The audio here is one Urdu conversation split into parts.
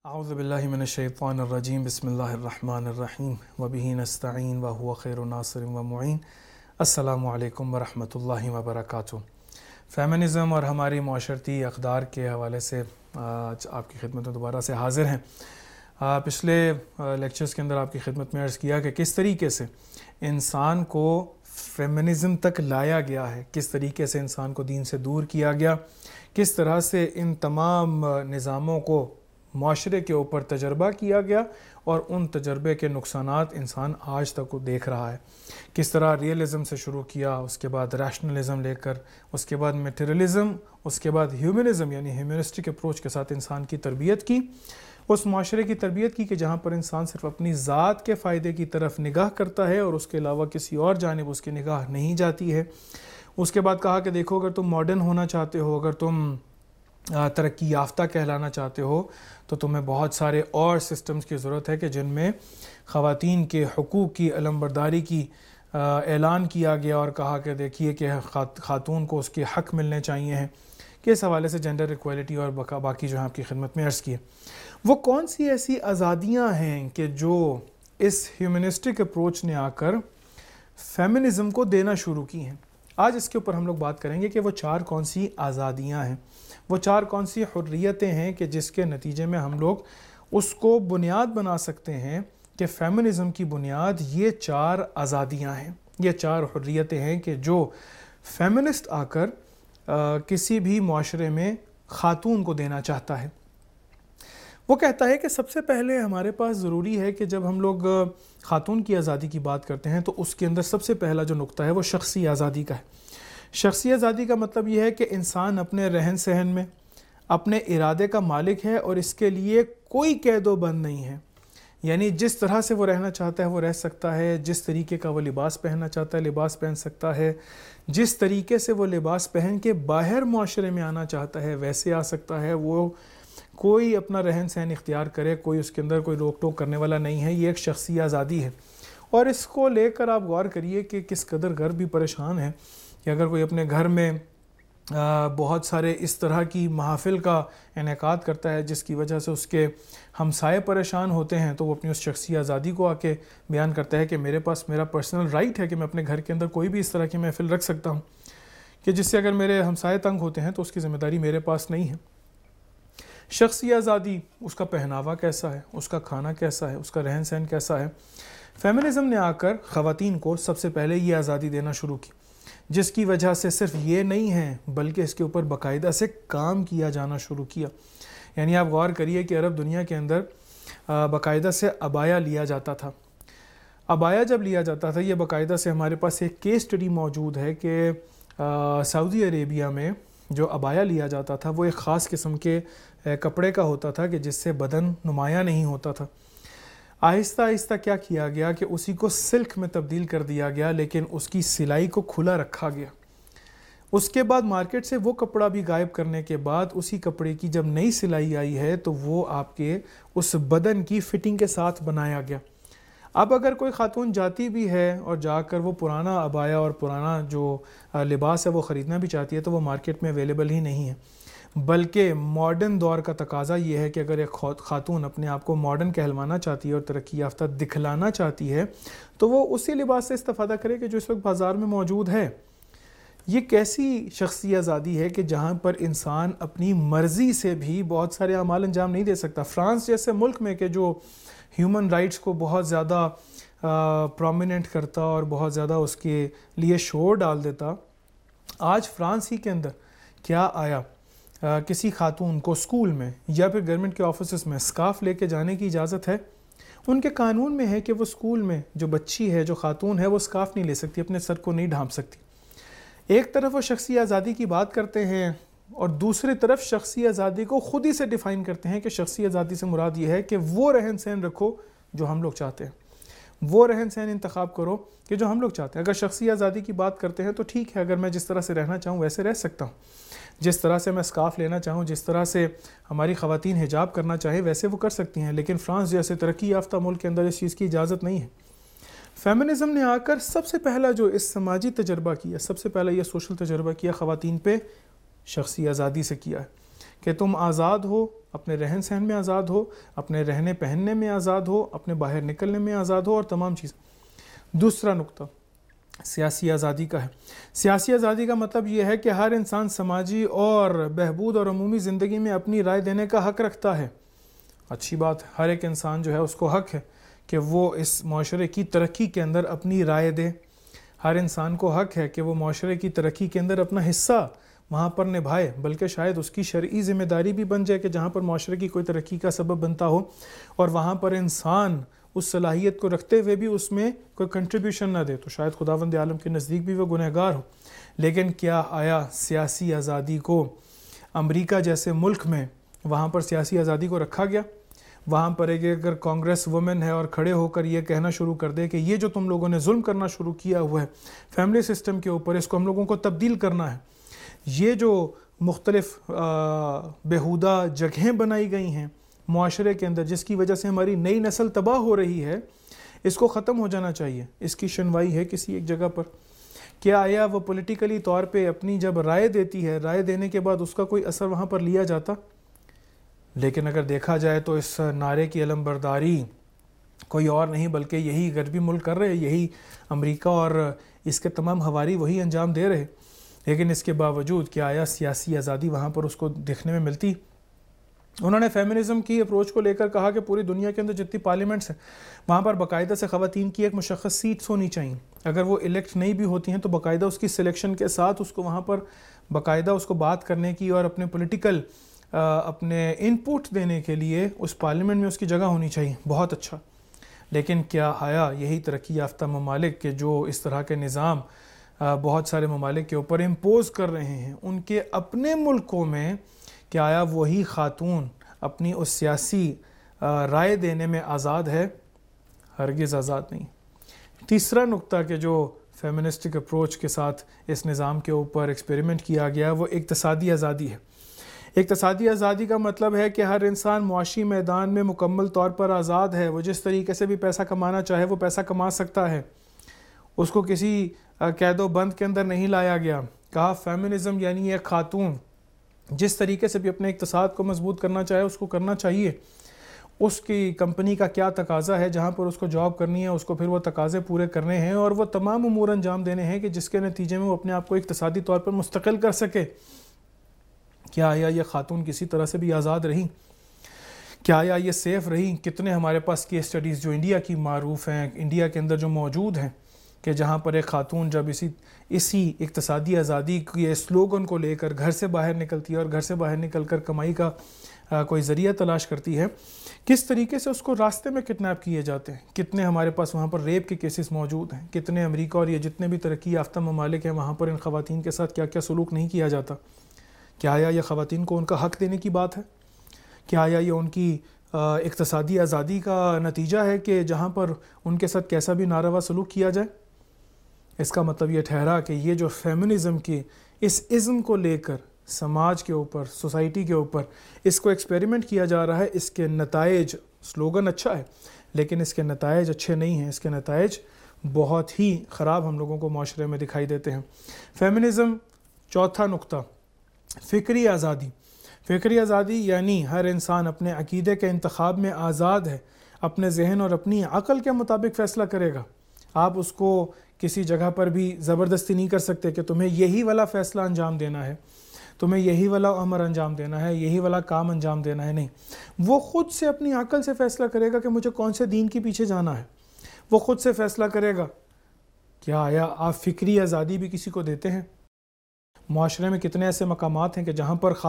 اعوذ باللہ من الشیطان الرجیم بسم اللہ الرحمن الرحیم وبہ نستعین وہو خیر ناصر و معین۔ السلام علیکم ورحمۃ اللہ وبرکاتہ۔ فیمنزم اور ہماری معاشرتی اقدار کے حوالے سے آج آپ کی خدمت میں دوبارہ سے حاضر ہیں۔ پچھلے لیکچرز کے اندر آپ کی خدمت میں عرض کیا کہ کس طریقے سے انسان کو فیمنزم تک لایا گیا ہے، کس طریقے سے انسان کو دین سے دور کیا گیا، کس طرح سے ان تمام نظاموں کو معاشرے کے اوپر تجربہ کیا گیا اور ان تجربے کے نقصانات انسان آج تک کو دیکھ رہا ہے۔ کس طرح ریئلزم سے شروع کیا، اس کے بعد ریشنلزم لے کر، اس کے بعد میٹیریلزم، اس کے بعد ہیومنزم یعنی ہیومنسٹک اپروچ کے ساتھ انسان کی تربیت کی، اس معاشرے کی تربیت کی کہ جہاں پر انسان صرف اپنی ذات کے فائدے کی طرف نگاہ کرتا ہے اور اس کے علاوہ کسی اور جانب اس کی نگاہ نہیں جاتی ہے۔ اس کے بعد کہا کہ دیکھو اگر تم ماڈرن ہونا چاہتے ہو، اگر تم ترقی یافتہ کہلانا چاہتے ہو تو تمہیں بہت سارے اور سسٹمز کی ضرورت ہے کہ جن میں خواتین کے حقوق کی علمبرداری کی اعلان کیا گیا اور کہا کہ دیکھیے کہ خاتون کو اس کے حق ملنے چاہیے ہیں، کہ اس حوالے سے جنڈر ایکویلٹی اور باقی جو ہیں آپ کی خدمت میں عرض کیے۔ وہ کون سی ایسی آزادیاں ہیں کہ جو اس ہیومنسٹک اپروچ نے آ کر فیمنزم کو دینا شروع کی ہیں؟ آج اس کے اوپر ہم لوگ بات کریں گے کہ وہ چار کون سی آزادیاں ہیں، وہ چار کون سی حریتیں ہیں کہ جس کے نتیجے میں ہم لوگ اس کو بنیاد بنا سکتے ہیں کہ فیمنزم کی بنیاد یہ چار آزادیاں ہیں، یہ چار حریتیں ہیں کہ جو فیمنسٹ آ کر کسی بھی معاشرے میں خاتون کو دینا چاہتا ہے۔ وہ کہتا ہے کہ سب سے پہلے ہمارے پاس ضروری ہے کہ جب ہم لوگ خاتون کی آزادی کی بات کرتے ہیں تو اس کے اندر سب سے پہلا جو نقطہ ہے وہ شخصی آزادی کا ہے۔ شخصی آزادی کا مطلب یہ ہے کہ انسان اپنے رہن سہن میں اپنے ارادے کا مالک ہے اور اس کے لیے کوئی قید و بند نہیں ہے، یعنی جس طرح سے وہ رہنا چاہتا ہے وہ رہ سکتا ہے، جس طریقے کا وہ لباس پہننا چاہتا ہے لباس پہن سکتا ہے، جس طریقے سے وہ لباس پہن کے باہر معاشرے میں آنا چاہتا ہے ویسے آ سکتا ہے، وہ کوئی اپنا رہن سہن اختیار کرے، کوئی اس کے اندر کوئی روک ٹوک کرنے والا نہیں ہے۔ یہ ایک شخصی آزادی ہے اور اس کو لے کر آپ غور کریے کہ کس قدر گھر بھی پریشان ہے کہ اگر کوئی اپنے گھر میں بہت سارے اس طرح کی محافل کا انعقاد کرتا ہے جس کی وجہ سے اس کے ہمسائے پریشان ہوتے ہیں تو وہ اپنی اس شخصی آزادی کو آ کے بیان کرتا ہے کہ میرے پاس میرا پرسنل رائٹ ہے کہ میں اپنے گھر کے اندر کوئی بھی اس طرح کی محفل رکھ سکتا ہوں کہ جس سے اگر میرے ہمسائے تنگ ہوتے ہیں تو اس کی ذمہ داری میرے پاس نہیں ہے۔ شخصی آزادی، اس کا پہناوا کیسا ہے، اس کا کھانا کیسا ہے، اس کا رہن سہن کیسا ہے۔ فیمنزم نے آ کر خواتین کو سب سے پہلے یہ آزادی دینا شروع کی، جس کی وجہ سے صرف یہ نہیں ہے بلکہ اس کے اوپر باقاعدہ سے کام کیا جانا شروع کیا۔ یعنی آپ غور کریے کہ عرب دنیا کے اندر باقاعدہ سے عبایا لیا جاتا تھا۔ عبایا جب لیا جاتا تھا، یہ باقاعدہ سے ہمارے پاس ایک کیس اسٹڈی موجود ہے کہ سعودی عربیہ میں جو عبایا لیا جاتا تھا وہ ایک خاص قسم کے کپڑے کا ہوتا تھا کہ جس سے بدن نمایاں نہیں ہوتا تھا۔ آہستہ آہستہ کیا کیا گیا کہ اسی کو سلک میں تبدیل کر دیا گیا، لیکن اس کی سلائی کو کھلا رکھا گیا۔ اس کے بعد مارکیٹ سے وہ کپڑا بھی غائب کرنے کے بعد اسی کپڑے کی جب نئی سلائی آئی ہے تو وہ آپ کے اس بدن کی فٹنگ کے ساتھ بنایا گیا۔ اب اگر کوئی خاتون جاتی بھی ہے اور جا کر وہ پرانا عبایا اور پرانا جو لباس ہے وہ خریدنا بھی چاہتی ہے تو وہ مارکیٹ میں اویلیبل ہی نہیں ہے، بلکہ ماڈرن دور کا تقاضا یہ ہے کہ اگر ایک خاتون اپنے آپ کو ماڈرن کہلوانا چاہتی ہے اور ترقی یافتہ دکھلانا چاہتی ہے تو وہ اسی لباس سے استفادہ کرے کہ جو اس وقت بازار میں موجود ہے۔ یہ کیسی شخصی آزادی ہے کہ جہاں پر انسان اپنی مرضی سے بھی بہت سارے اعمال انجام نہیں دے سکتا۔ فرانس جیسے ملک میں کہ جو ہیومن رائٹس کو بہت زیادہ پرومیننٹ کرتا اور بہت زیادہ اس کے لیے شور ڈال دیتا، آج فرانس ہی کے اندر کیا آیا کسی خاتون کو سکول میں یا پھر گورنمنٹ کے آفیسز میں سکارف لے کے جانے کی اجازت ہے؟ ان کے قانون میں ہے کہ وہ سکول میں جو بچی ہے، جو خاتون ہے، وہ سکارف نہیں لے سکتی، اپنے سر کو نہیں ڈھانپ سکتی۔ ایک طرف وہ شخصی آزادی کی بات کرتے ہیں اور دوسری طرف شخصی آزادی کو خود ہی سے ڈیفائن کرتے ہیں کہ شخصی آزادی سے مراد یہ ہے کہ وہ رہن سہن رکھو جو ہم لوگ چاہتے ہیں، وہ رہن سہن انتخاب کرو کہ جو ہم لوگ چاہتے ہیں۔ اگر شخصی آزادی کی بات کرتے ہیں تو ٹھیک ہے، اگر میں جس طرح سے رہنا چاہوں ویسے رہ سکتا ہوں، جس طرح سے میں سکارف لینا چاہوں، جس طرح سے ہماری خواتین حجاب کرنا چاہے ویسے وہ کر سکتی ہیں، لیکن فرانس جیسے ترقی یافتہ ملک کے اندر اس چیز کی اجازت نہیں ہے۔ فیمنزم نے آ کر سب سے پہلا جو اس سماجی تجربہ کیا، سب سے پہلا یہ سوشل تجربہ کیا خواتین پہ، شخصی آزادی سے کیا ہے کہ تم آزاد ہو، اپنے رہن سہن میں آزاد ہو، اپنے رہنے پہننے میں آزاد ہو، اپنے باہر نکلنے میں آزاد ہو اور تمام چیزیں۔ دوسرا نقطہ سیاسی آزادی کا ہے۔ سیاسی آزادی کا مطلب یہ ہے کہ ہر انسان سماجی اور بہبود اور عمومی زندگی میں اپنی رائے دینے کا حق رکھتا ہے۔ اچھی بات ہے، ہر ایک انسان جو ہے اس کو حق ہے کہ وہ اس معاشرے کی ترقی کے اندر اپنی رائے دے۔ ہر انسان کو حق ہے کہ وہ معاشرے کی ترقی کے اندر اپنا حصہ وہاں پر نبھائے، بلکہ شاید اس کی شرعی ذمہ داری بھی بن جائے کہ جہاں پر معاشرے کی کوئی ترقی کا سبب بنتا ہو اور وہاں پر انسان اس صلاحیت کو رکھتے ہوئے بھی اس میں کوئی کنٹریبیوشن نہ دے تو شاید خداوند عالم کے نزدیک بھی وہ گنہگار ہو۔ لیکن کیا آیا سیاسی آزادی کو امریکہ جیسے ملک میں وہاں پر سیاسی آزادی کو رکھا گیا؟ وہاں پر اگر کانگریس وومن ہے اور کھڑے ہو کر یہ کہنا شروع کر دے کہ یہ جو تم لوگوں نے ظلم کرنا شروع کیا ہوا ہے فیملی سسٹم کے اوپر، اس کو ہم لوگوں کو تبدیل کرنا ہے، یہ جو مختلف بیہودہ جگہیں بنائی گئی ہیں معاشرے کے اندر جس کی وجہ سے ہماری نئی نسل تباہ ہو رہی ہے، اس کو ختم ہو جانا چاہیے، اس کی شنوائی ہے کسی ایک جگہ پر؟ کیا آیا وہ پولیٹیکلی طور پہ اپنی جب رائے دیتی ہے، رائے دینے کے بعد اس کا کوئی اثر وہاں پر لیا جاتا؟ لیکن اگر دیکھا جائے تو اس نعرے کی علمبرداری کوئی اور نہیں بلکہ یہی غربی ملک کر رہے، یہی امریکہ اور اس کے تمام حواری وہی انجام دے رہے۔ لیکن اس کے باوجود کیا آیا سیاسی آزادی وہاں پر اس کو دیکھنے میں ملتی؟ انہوں نے فیمنزم کی اپروچ کو لے کر کہا کہ پوری دنیا کے اندر جتنی پارلیمنٹس ہیں وہاں پر باقاعدہ سے خواتین کی ایک مشخص سیٹس ہونی چاہیے، اگر وہ الیکٹ نہیں بھی ہوتی ہیں تو باقاعدہ اس کی سلیکشن کے ساتھ اس کو وہاں پر باقاعدہ اس کو بات کرنے کی اور اپنے پولیٹیکل اپنے ان پٹ دینے کے لیے اس پارلیمنٹ میں اس کی جگہ ہونی چاہیے۔ بہت اچھا، لیکن کیا آیا یہی ترقی یافتہ ممالک کے جو اس طرح کے نظام بہت سارے ممالک کے اوپر امپوز کر رہے ہیں، ان کے اپنے ملکوں میں کیا آیا وہی خاتون اپنی اس سیاسی رائے دینے میں آزاد ہے؟ ہرگز آزاد نہیں۔ تیسرا نقطہ کہ جو فیمنسٹک اپروچ کے ساتھ اس نظام کے اوپر ایکسپیریمنٹ کیا گیا وہ اقتصادی آزادی ہے۔ اقتصادی آزادی کا مطلب ہے کہ ہر انسان معاشی میدان میں مکمل طور پر آزاد ہے، وہ جس طریقے سے بھی پیسہ کمانا چاہے وہ پیسہ کما سکتا ہے، اس کو کسی قید و بند کے اندر نہیں لایا گیا۔ کہا فیمنزم یعنی ایک خاتون جس طریقے سے بھی اپنے اقتصاد کو مضبوط کرنا چاہے اس کو کرنا چاہیے، اس کی کمپنی کا کیا تقاضا ہے جہاں پر اس کو جاب کرنی ہے اس کو پھر وہ تقاضے پورے کرنے ہیں اور وہ تمام امور انجام دینے ہیں کہ جس کے نتیجے میں وہ اپنے آپ کو اقتصادی طور پر مستقل کر سکے۔ کیا آیا یہ خاتون کسی طرح سے بھی آزاد رہی؟ کیا آیا یہ سیف رہی؟ کتنے ہمارے پاس کیس اسٹڈیز جو انڈیا کی معروف ہیں، انڈیا کے اندر جو موجود ہیں، کہ جہاں پر ایک خاتون جب اسی اقتصادی آزادی کے سلوگن کو لے کر گھر سے باہر نکلتی ہے اور گھر سے باہر نکل کر کمائی کا کوئی ذریعہ تلاش کرتی ہے، کس طریقے سے اس کو راستے میں کڈنیپ کیے جاتے ہیں۔ کتنے ہمارے پاس وہاں پر ریپ کے کیسز موجود ہیں، کتنے امریکہ اور یہ جتنے بھی ترقی یافتہ ممالک ہیں وہاں پر ان خواتین کے ساتھ کیا کیا سلوک نہیں کیا جاتا۔ کیا آیا یہ خواتین کو ان کا حق دینے کی بات ہے؟ کیا آیا یہ ان کی اقتصادی آزادی کا نتیجہ ہے کہ جہاں پر ان کے ساتھ کیسا بھی ناروا سلوک کیا جائے؟ اس کا مطلب یہ ٹھہرا کہ یہ جو فیمنزم کی اس ازم کو لے کر سماج کے اوپر، سوسائٹی کے اوپر اس کو ایکسپیریمنٹ کیا جا رہا ہے، اس کے نتائج، سلوگن اچھا ہے لیکن اس کے نتائج اچھے نہیں ہیں، اس کے نتائج بہت ہی خراب ہم لوگوں کو معاشرے میں دکھائی دیتے ہیں۔ فیمنزم چوتھا نقطہ فکری آزادی۔ فکری آزادی یعنی ہر انسان اپنے عقیدے کے انتخاب میں آزاد ہے، اپنے ذہن اور اپنی عقل کے مطابق فیصلہ کرے گا۔ آپ اس کو کسی جگہ پر بھی زبردستی نہیں کر سکتے کہ تمہیں یہی والا فیصلہ انجام دینا ہے، تمہیں یہی والا امر انجام دینا ہے، یہی والا کام انجام دینا ہے، نہیں۔ وہ خود سے اپنی عقل سے فیصلہ کرے گا کہ مجھے کون سے دین کے پیچھے جانا ہے، وہ خود سے فیصلہ کرے گا۔ کیا آیا آپ فکری آزادی بھی کسی کو دیتے ہیں؟ معاشرے میں کتنے ایسے مقامات ہیں کہ جہاں پر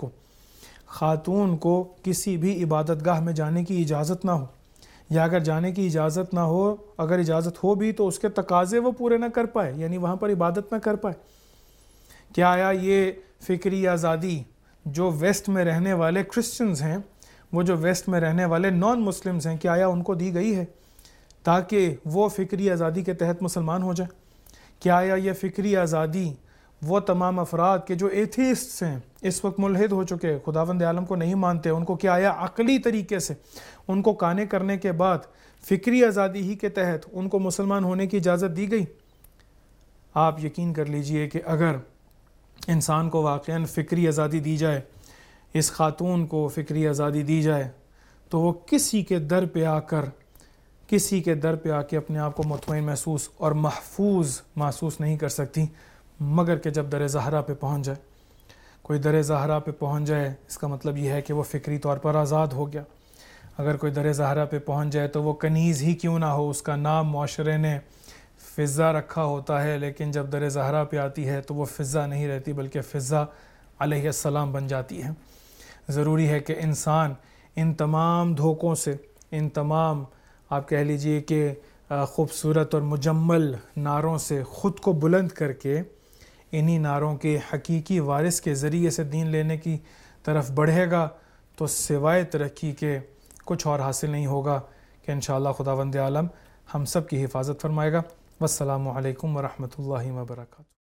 خاتون کو کسی بھی عبادت گاہ میں جانے کی اجازت نہ ہو، یا اگر جانے کی اجازت نہ ہو، اگر اجازت ہو بھی تو اس کے تقاضے وہ پورے نہ کر پائے، یعنی وہاں پر عبادت نہ کر پائے۔ کیا آیا یہ فکری آزادی جو ویسٹ میں رہنے والے کرسچنز ہیں، وہ جو ویسٹ میں رہنے والے نان مسلمز ہیں، کیا آیا ان کو دی گئی ہے تاکہ وہ فکری آزادی کے تحت مسلمان ہو جائیں؟ کیا آیا یہ فکری آزادی وہ تمام افراد کے جو ایتھیسٹس ہیں، اس وقت ملحد ہو چکے، خداوند عالم کو نہیں مانتے، ان کو کیا آیا عقلی طریقے سے ان کو قانع کرنے کے بعد فکری آزادی ہی کے تحت ان کو مسلمان ہونے کی اجازت دی گئی؟ آپ یقین کر لیجئے کہ اگر انسان کو واقعاً فکری آزادی دی جائے، اس خاتون کو فکری آزادی دی جائے تو وہ کسی کے در پہ آ کے اپنے آپ کو مطمئن محسوس اور محفوظ محسوس نہیں کر سکتی، مگر کہ جب در زہرا پہ پہنچ جائے۔ کوئی در زہرا پہ پہنچ جائے اس کا مطلب یہ ہے کہ وہ فکری طور پر آزاد ہو گیا۔ اگر کوئی در زہرا پہ پہنچ جائے تو وہ کنیز ہی کیوں نہ ہو، اس کا نام معاشرے نے فضہ رکھا ہوتا ہے، لیکن جب در زہرا پہ آتی ہے تو وہ فضہ نہیں رہتی بلکہ فضہ علیہ السلام بن جاتی ہے۔ ضروری ہے کہ انسان ان تمام دھوکوں سے، ان تمام آپ کہہ لیجئے کہ خوبصورت اور مجمل نعروں سے خود کو بلند کر کے انہی نعروں کے حقیقی وارث کے ذریعے سے دین لینے کی طرف بڑھے گا تو سوائے ترقی کے کچھ اور حاصل نہیں ہوگا کہ انشاءاللہ خداوند عالم ہم سب کی حفاظت فرمائے گا۔ والسلام علیکم ورحمۃ اللہ وبرکاتہ۔